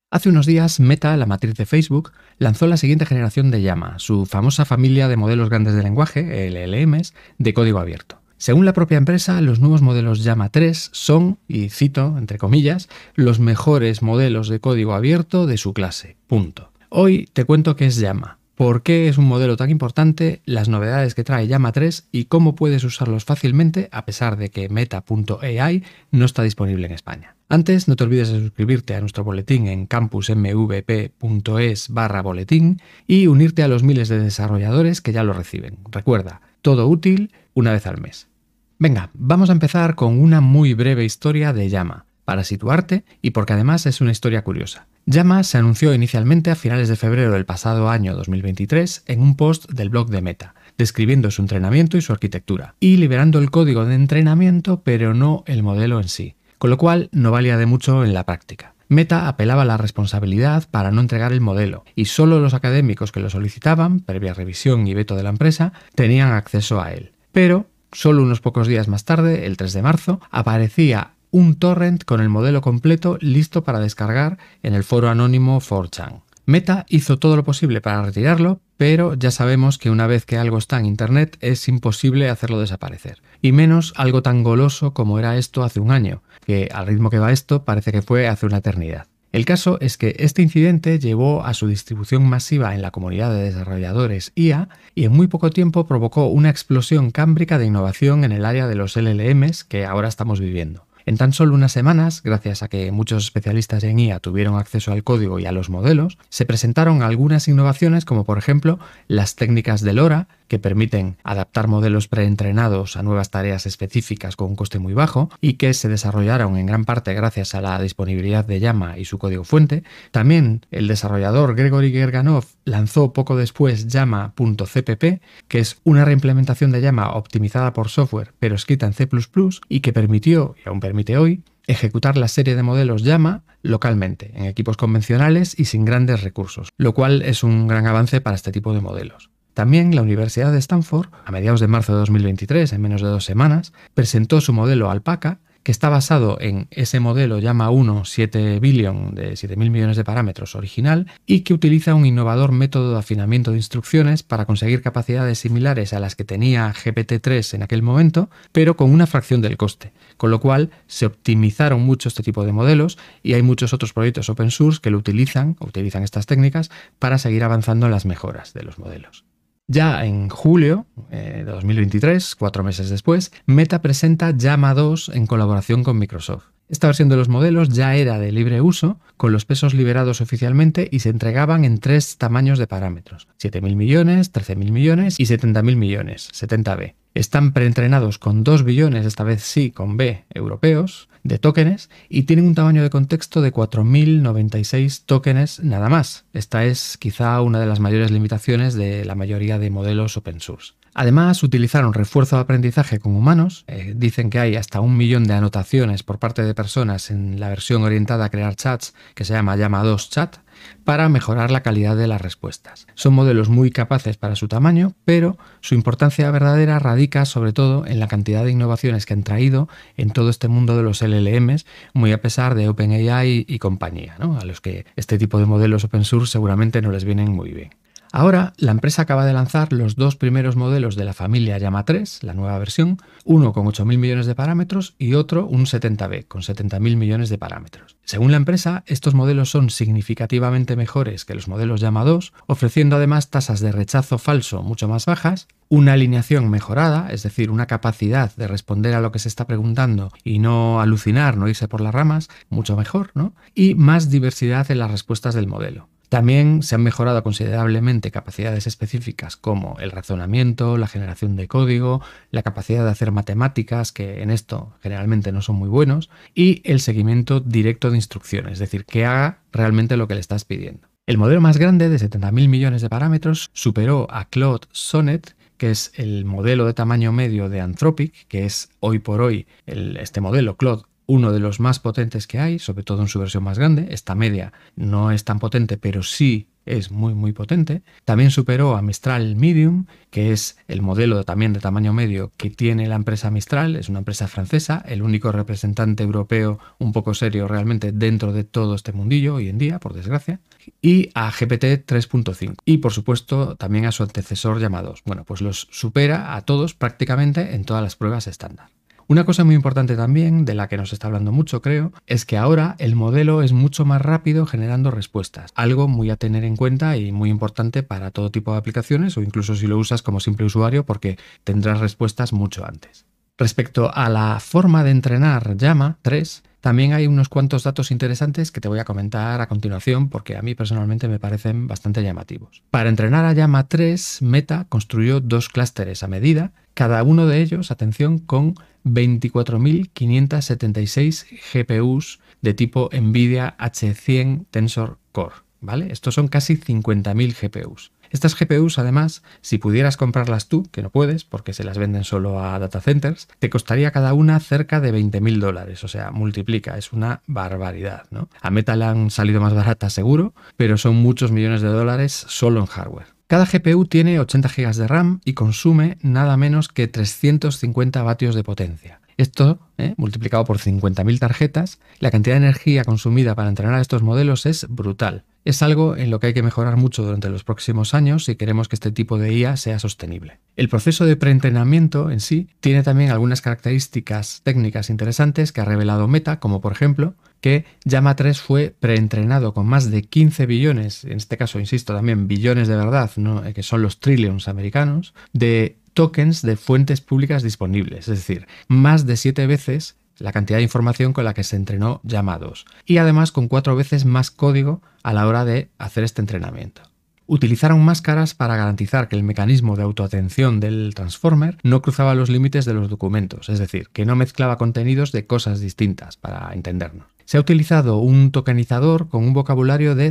Hace unos días, Meta, la matriz de Facebook, lanzó la siguiente generación de Llama, su famosa familia de modelos grandes de lenguaje, LLMs, de código abierto. Según la propia empresa, los nuevos modelos Llama 3 son, y cito, entre comillas, los mejores modelos de código abierto de su clase. Punto. Hoy te cuento qué es Llama, por qué es un modelo tan importante, las novedades que trae Llama 3 y cómo puedes usarlos fácilmente a pesar de que Meta.ai no está disponible en España. Antes, no te olvides de suscribirte a nuestro boletín en campusmvp.es/boletín y unirte a los miles de desarrolladores que ya lo reciben. Recuerda, todo útil una vez al mes. Venga, vamos a empezar con una muy breve historia de Llama, para situarte y porque además es una historia curiosa. Llama se anunció inicialmente a finales de febrero del pasado año 2023 en un post del blog de Meta, describiendo su entrenamiento y su arquitectura, y liberando el código de entrenamiento pero no el modelo en sí, con lo cual no valía de mucho en la práctica. Meta apelaba a la responsabilidad para no entregar el modelo, y solo los académicos que lo solicitaban, previa revisión y veto de la empresa, tenían acceso a él. Pero, solo unos pocos días más tarde, el 3 de marzo, aparecía un torrent con el modelo completo listo para descargar en el foro anónimo 4chan. Meta hizo todo lo posible para retirarlo, pero ya sabemos que una vez que algo está en Internet es imposible hacerlo desaparecer. Y menos algo tan goloso como era esto hace un año, que al ritmo que va esto parece que fue hace una eternidad. El caso es que este incidente llevó a su distribución masiva en la comunidad de desarrolladores IA y en muy poco tiempo provocó una explosión cámbrica de innovación en el área de los LLMs que ahora estamos viviendo. En tan solo unas semanas, gracias a que muchos especialistas en IA tuvieron acceso al código y a los modelos, se presentaron algunas innovaciones como por ejemplo las técnicas de LoRa, que permiten adaptar modelos preentrenados a nuevas tareas específicas con un coste muy bajo y que se desarrollaron en gran parte gracias a la disponibilidad de Llama y su código fuente. También el desarrollador Gregory Gerganov lanzó poco después Llama.cpp, que es una reimplementación de Llama optimizada por software pero escrita en C++ y que permitió, y aún permite hoy, ejecutar la serie de modelos Llama localmente, en equipos convencionales y sin grandes recursos, lo cual es un gran avance para este tipo de modelos. También la Universidad de Stanford, a mediados de marzo de 2023, en menos de 2 semanas, presentó su modelo Alpaca, que está basado en ese modelo Llama 1 7 billion de 7.000 millones de parámetros original y que utiliza un innovador método de afinamiento de instrucciones para conseguir capacidades similares a las que tenía GPT-3 en aquel momento, pero con una fracción del coste, con lo cual se optimizaron mucho este tipo de modelos y hay muchos otros proyectos open source que lo utilizan estas técnicas para seguir avanzando en las mejoras de los modelos. Ya en julio de 2023, 4 meses después, Meta presenta Llama 2 en colaboración con Microsoft. Esta versión de los modelos ya era de libre uso, con los pesos liberados oficialmente y se entregaban en 3 tamaños de parámetros: 7.000 millones, 13.000 millones y 70.000 millones, 70B. Están preentrenados con 2 billones, esta vez sí con B, europeos, de tokens y tienen un tamaño de contexto de 4.096 tokens nada más. Esta es quizá una de las mayores limitaciones de la mayoría de modelos open source. Además, utilizaron refuerzo de aprendizaje con humanos. Dicen que hay hasta 1 millón de anotaciones por parte de personas en la versión orientada a crear chats, que se llama Llama 2 Chat, para mejorar la calidad de las respuestas. Son modelos muy capaces para su tamaño, pero su importancia verdadera radica sobre todo en la cantidad de innovaciones que han traído en todo este mundo de los LLMs, muy a pesar de OpenAI y compañía, ¿no? A los que este tipo de modelos open source seguramente no les vienen muy bien. Ahora, la empresa acaba de lanzar los 2 primeros modelos de la familia Llama 3, la nueva versión, uno con 8.000 millones de parámetros y otro un 70B, con 70.000 millones de parámetros. Según la empresa, estos modelos son significativamente mejores que los modelos Llama 2, ofreciendo además tasas de rechazo falso mucho más bajas, una alineación mejorada, es decir, una capacidad de responder a lo que se está preguntando y no alucinar, no irse por las ramas, mucho mejor, ¿no? Y más diversidad en las respuestas del modelo. También se han mejorado considerablemente capacidades específicas como el razonamiento, la generación de código, la capacidad de hacer matemáticas, que en esto generalmente no son muy buenos, y el seguimiento directo de instrucciones, es decir, que haga realmente lo que le estás pidiendo. El modelo más grande, de 70.000 millones de parámetros, superó a Claude Sonnet, que es el modelo de tamaño medio de Anthropic, que es hoy por hoy este modelo Claude, uno de los más potentes que hay, sobre todo en su versión más grande. Esta media no es tan potente, pero sí es muy potente. También superó a Mistral Medium, que es el modelo también de tamaño medio que tiene la empresa Mistral, es una empresa francesa, el único representante europeo un poco serio realmente dentro de todo este mundillo hoy en día, por desgracia, y a GPT 3.5 y por supuesto también a su antecesor Llama 2. Bueno, pues los supera a todos prácticamente en todas las pruebas estándar. Una cosa muy importante también, de la que nos está hablando mucho creo, es que ahora el modelo es mucho más rápido generando respuestas, algo muy a tener en cuenta y muy importante para todo tipo de aplicaciones o incluso si lo usas como simple usuario porque tendrás respuestas mucho antes. Respecto a la forma de entrenar Llama 3, también hay unos cuantos datos interesantes que te voy a comentar a continuación porque a mí personalmente me parecen bastante llamativos. Para entrenar a Llama 3, Meta construyó 2 clústeres a medida, cada uno de ellos, atención, con 24.576 GPUs de tipo NVIDIA H100 Tensor Core, ¿vale? Estos son casi 50.000 GPUs. Estas GPUs, además, si pudieras comprarlas tú, que no puedes porque se las venden solo a data centers, te costaría cada una cerca de $20.000, o sea, multiplica, es una barbaridad, ¿no? A Meta le han salido más baratas seguro, pero son muchos millones de dólares solo en hardware. Cada GPU tiene 80 GB de RAM y consume nada menos que 350 vatios de potencia. Esto, multiplicado por 50.000 tarjetas, la cantidad de energía consumida para entrenar a estos modelos es brutal. Es algo en lo que hay que mejorar mucho durante los próximos años si queremos que este tipo de IA sea sostenible. El proceso de preentrenamiento en sí tiene también algunas características técnicas interesantes que ha revelado Meta, como por ejemplo que Llama 3 fue preentrenado con más de 15 billones, en este caso, insisto, también billones de verdad, ¿no? Que son los trillions americanos, de tokens de fuentes públicas disponibles, es decir, más de 7 veces la cantidad de información con la que se entrenó Llama 2 y además con 4 veces más código a la hora de hacer este entrenamiento. Utilizaron máscaras para garantizar que el mecanismo de autoatención del Transformer no cruzaba los límites de los documentos, es decir, que no mezclaba contenidos de cosas distintas, para entendernos. Se ha utilizado un tokenizador con un vocabulario de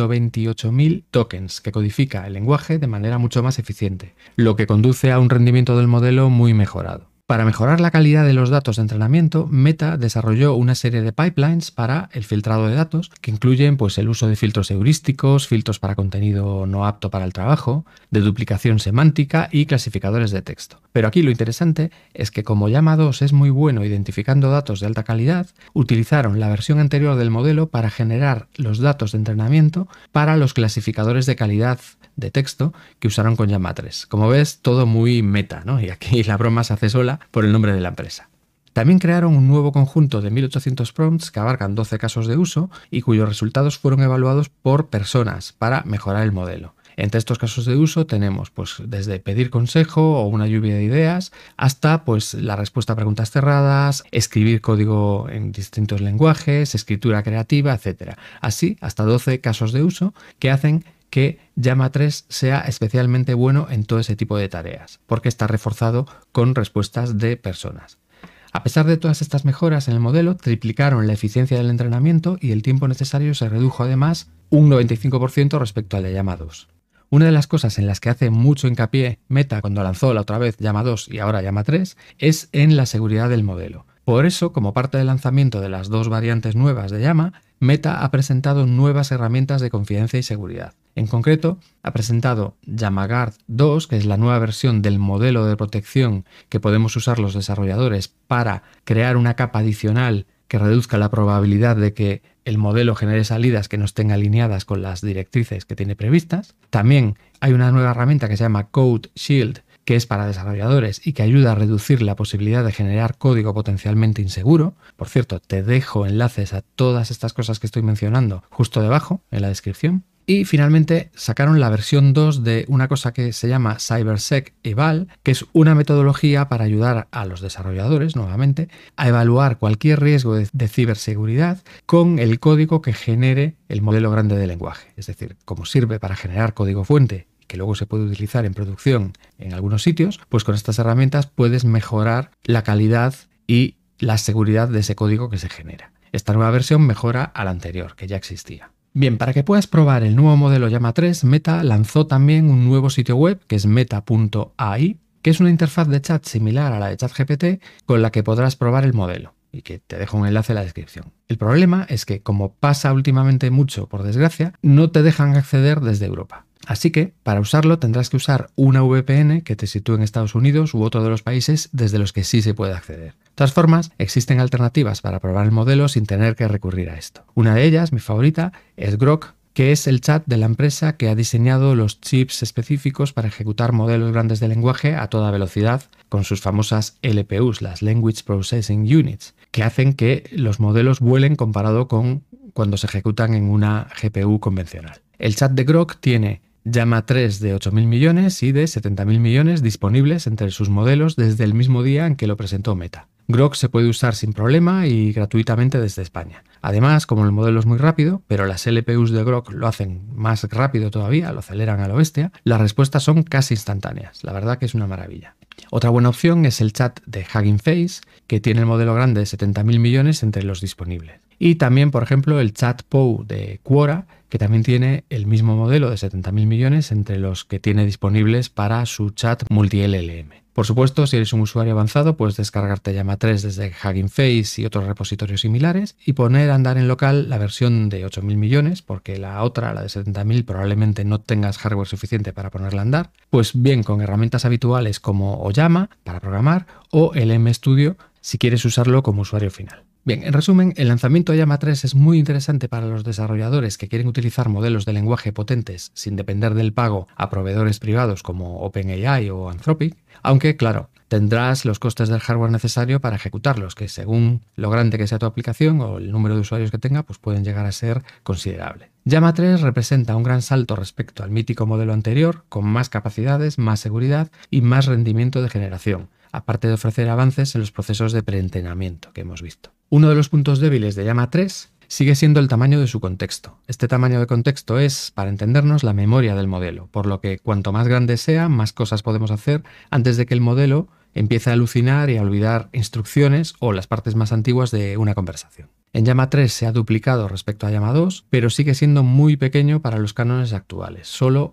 128.000 tokens que codifica el lenguaje de manera mucho más eficiente, lo que conduce a un rendimiento del modelo muy mejorado. Para mejorar la calidad de los datos de entrenamiento, Meta desarrolló una serie de pipelines para el filtrado de datos que incluyen el uso de filtros heurísticos, filtros para contenido no apto para el trabajo, de duplicación semántica y clasificadores de texto. Pero aquí lo interesante es que como Llama 2 es muy bueno identificando datos de alta calidad, utilizaron la versión anterior del modelo para generar los datos de entrenamiento para los clasificadores de calidad de texto que usaron con Llama 3. Como ves, todo muy Meta, ¿no? Y aquí la broma se hace sola por el nombre de la empresa. También crearon un nuevo conjunto de 1800 prompts que abarcan 12 casos de uso y cuyos resultados fueron evaluados por personas para mejorar el modelo. Entre estos casos de uso tenemos desde pedir consejo o una lluvia de ideas hasta la respuesta a preguntas cerradas, escribir código en distintos lenguajes, escritura creativa, etc. Así, hasta 12 casos de uso que hacen que Llama 3 sea especialmente bueno en todo ese tipo de tareas, porque está reforzado con respuestas de personas. A pesar de todas estas mejoras en el modelo, triplicaron la eficiencia del entrenamiento y el tiempo necesario se redujo además un 95% respecto al de Llama 2. Una de las cosas en las que hace mucho hincapié Meta cuando lanzó la otra vez Llama 2 y ahora Llama 3 es en la seguridad del modelo. Por eso, como parte del lanzamiento de las 2 variantes nuevas de Llama, Meta ha presentado nuevas herramientas de confidencia y seguridad. En concreto, ha presentado LlamaGuard 2, que es la nueva versión del modelo de protección que podemos usar los desarrolladores para crear una capa adicional que reduzca la probabilidad de que el modelo genere salidas que no estén alineadas con las directrices que tiene previstas. También hay una nueva herramienta que se llama Code Shield, que es para desarrolladores y que ayuda a reducir la posibilidad de generar código potencialmente inseguro. Por cierto, te dejo enlaces a todas estas cosas que estoy mencionando justo debajo en la descripción. Y finalmente sacaron la versión 2 de una cosa que se llama CyberSec Eval, que es una metodología para ayudar a los desarrolladores, nuevamente, a evaluar cualquier riesgo de ciberseguridad con el código que genere el modelo grande de lenguaje. Es decir, como sirve para generar código fuente que luego se puede utilizar en producción en algunos sitios, pues con estas herramientas puedes mejorar la calidad y la seguridad de ese código que se genera. Esta nueva versión mejora a la anterior, que ya existía. Bien, para que puedas probar el nuevo modelo Llama 3, Meta lanzó también un nuevo sitio web que es meta.ai, que es una interfaz de chat similar a la de ChatGPT con la que podrás probar el modelo. y que te dejo un enlace en la descripción. El problema es que, como pasa últimamente mucho, por desgracia, no te dejan acceder desde Europa. Así que, para usarlo, tendrás que usar una VPN que te sitúe en Estados Unidos u otro de los países desde los que sí se puede acceder. De todas formas, existen alternativas para probar el modelo sin tener que recurrir a esto. Una de ellas, mi favorita, es Grok, que es el chat de la empresa que ha diseñado los chips específicos para ejecutar modelos grandes de lenguaje a toda velocidad con sus famosas LPUs, las Language Processing Units, que hacen que los modelos vuelen comparado con cuando se ejecutan en una GPU convencional. El chat de Grok tiene Llama 3 de 8.000 millones y de 70.000 millones disponibles entre sus modelos desde el mismo día en que lo presentó Meta. Grok se puede usar sin problema y gratuitamente desde España. Además, como el modelo es muy rápido, pero las LPUs de Grok lo hacen más rápido todavía, lo aceleran a lo bestia, las respuestas son casi instantáneas. La verdad que es una maravilla. Otra buena opción es el chat de Hugging Face, que tiene el modelo grande de 70.000 millones entre los disponibles. Y también, por ejemplo, el chat Poe de Quora, que también tiene el mismo modelo de 70.000 millones entre los que tiene disponibles para su chat multi-LLM. Por supuesto, si eres un usuario avanzado, puedes descargarte Llama 3 desde Hugging Face y otros repositorios similares y poner a andar en local la versión de 8.000 millones, porque la otra, la de 70.000, probablemente no tengas hardware suficiente para ponerla a andar, pues bien con herramientas habituales como Llama para programar o LM Studio si quieres usarlo como usuario final. Bien, en resumen, el lanzamiento de Llama 3 es muy interesante para los desarrolladores que quieren utilizar modelos de lenguaje potentes sin depender del pago a proveedores privados como OpenAI o Anthropic, aunque, claro, tendrás los costes del hardware necesario para ejecutarlos, que según lo grande que sea tu aplicación o el número de usuarios que tenga, pues pueden llegar a ser considerable. Llama 3 representa un gran salto respecto al mítico modelo anterior, con más capacidades, más seguridad y más rendimiento de generación, aparte de ofrecer avances en los procesos de preentrenamiento que hemos visto. Uno de los puntos débiles de Llama 3 sigue siendo el tamaño de su contexto. Este tamaño de contexto es, para entendernos, la memoria del modelo, por lo que cuanto más grande sea, más cosas podemos hacer antes de que el modelo empiece a alucinar y a olvidar instrucciones o las partes más antiguas de una conversación. En Llama 3 se ha duplicado respecto a Llama 2, pero sigue siendo muy pequeño para los cánones actuales, solo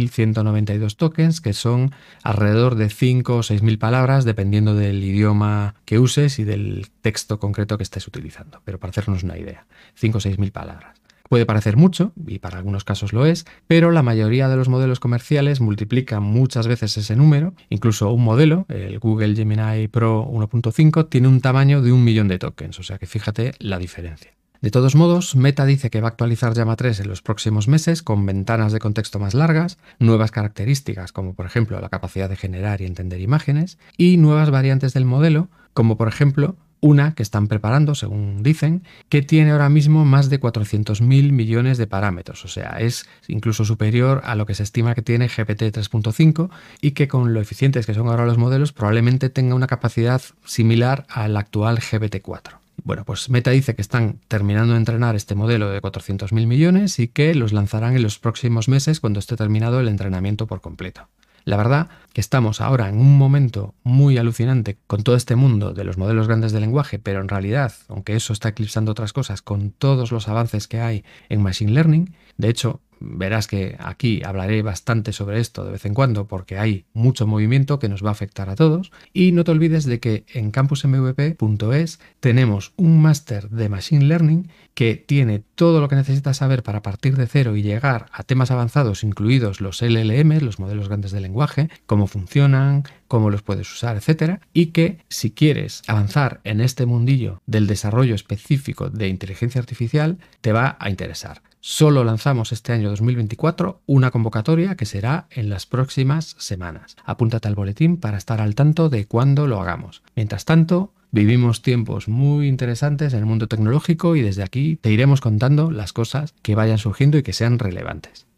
8.192 tokens, que son alrededor de 5 o 6.000 palabras, dependiendo del idioma que uses y del texto concreto que estés utilizando, pero para hacernos una idea, 5 o 6.000 palabras. Puede parecer mucho, y para algunos casos lo es, pero la mayoría de los modelos comerciales multiplican muchas veces ese número. Incluso un modelo, el Google Gemini Pro 1.5, tiene un tamaño de 1.000.000 de tokens, o sea que fíjate la diferencia. De todos modos, Meta dice que va a actualizar Llama 3 en los próximos meses con ventanas de contexto más largas, nuevas características como por ejemplo la capacidad de generar y entender imágenes, y nuevas variantes del modelo, como por ejemplo una que están preparando, según dicen, que tiene ahora mismo más de 400.000 millones de parámetros, o sea, es incluso superior a lo que se estima que tiene GPT 3.5 y que con lo eficientes que son ahora los modelos probablemente tenga una capacidad similar al actual GPT-4. Bueno, pues Meta dice que están terminando de entrenar este modelo de 400.000 millones y que los lanzarán en los próximos meses cuando esté terminado el entrenamiento por completo. La verdad que estamos ahora en un momento muy alucinante con todo este mundo de los modelos grandes de lenguaje, pero en realidad, aunque eso está eclipsando otras cosas, con todos los avances que hay en Machine Learning, de hecho, verás que aquí hablaré bastante sobre esto de vez en cuando porque hay mucho movimiento que nos va a afectar a todos. Y no te olvides de que en campusmvp.es tenemos un máster de Machine Learning que tiene todo lo que necesitas saber para partir de cero y llegar a temas avanzados, incluidos los LLM, los modelos grandes de lenguaje, cómo funcionan, cómo los puedes usar, etcétera, y que si quieres avanzar en este mundillo del desarrollo específico de inteligencia artificial, te va a interesar. Solo lanzamos este año 2024 una convocatoria que será en las próximas semanas. Apúntate al boletín para estar al tanto de cuándo lo hagamos. Mientras tanto, vivimos tiempos muy interesantes en el mundo tecnológico y desde aquí te iremos contando las cosas que vayan surgiendo y que sean relevantes.